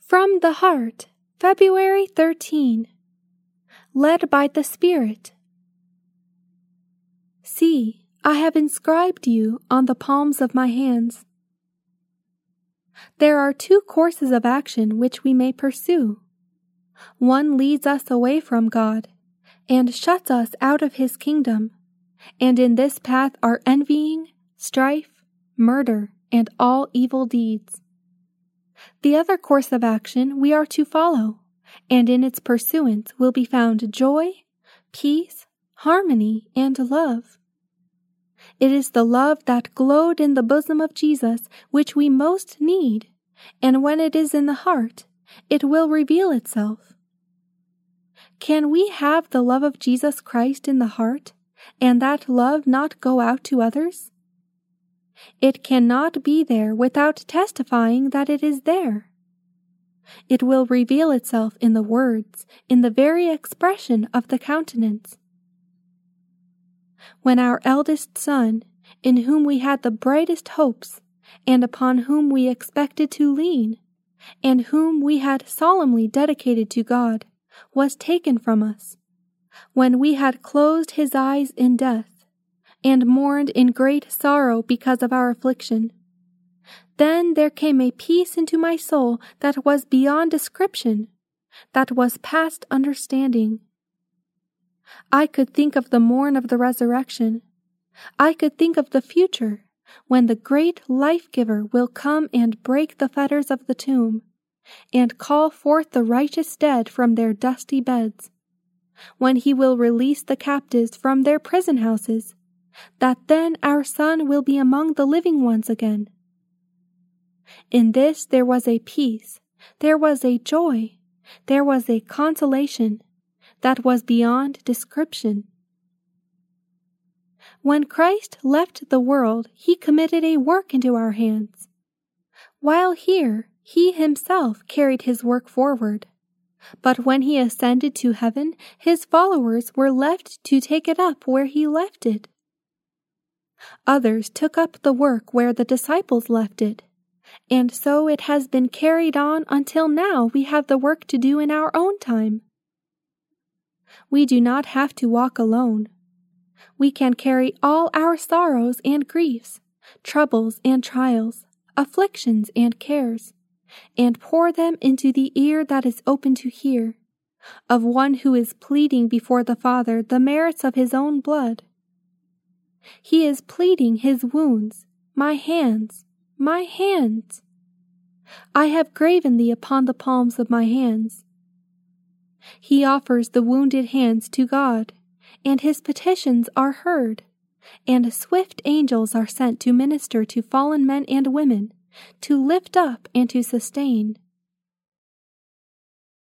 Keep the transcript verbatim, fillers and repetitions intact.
From the Heart, February thirteenth. Led by the Spirit. See, I have inscribed you on the palms of my hands. There are two courses of action which we may pursue. One leads us away from God, and shuts us out of His kingdom, and in this path are envying, strife, murder, and all evil deeds. The other course of action we are to follow, and in its pursuance will be found joy, peace, harmony, and love. It is the love that glowed in the bosom of Jesus which we most need, and when it is in the heart, it will reveal itself. Can we have the love of Jesus Christ in the heart, and that love not go out to others? It cannot be there without testifying that it is there. It will reveal itself in the words, in the very expression of the countenance. When our eldest son, in whom we had the brightest hopes, and upon whom we expected to lean, and whom we had solemnly dedicated to God, was taken from us, when we had closed his eyes in death, and mourned in great sorrow because of our affliction, then there came a peace into my soul that was beyond description, that was past understanding. I could think of the morn of the resurrection. I could think of the future, when the great life-giver will come and break the fetters of the tomb, and call forth the righteous dead from their dusty beds, when he will release the captives from their prison houses, that then our son will be among the living ones again. In this there was a peace, there was a joy, there was a consolation that was beyond description. When Christ left the world, he committed a work into our hands. While here, he himself carried his work forward. But when he ascended to heaven, his followers were left to take it up where he left it. Others took up the work where the disciples left it, and so it has been carried on until now we have the work to do in our own time. We do not have to walk alone. We can carry all our sorrows and griefs, troubles and trials, afflictions and cares, and pour them into the ear that is open to hear, of one who is pleading before the Father the merits of his own blood. He is pleading his wounds, my hands, my hands. I have graven thee upon the palms of my hands. He offers the wounded hands to God, and his petitions are heard, and swift angels are sent to minister to fallen men and women, to lift up and to sustain.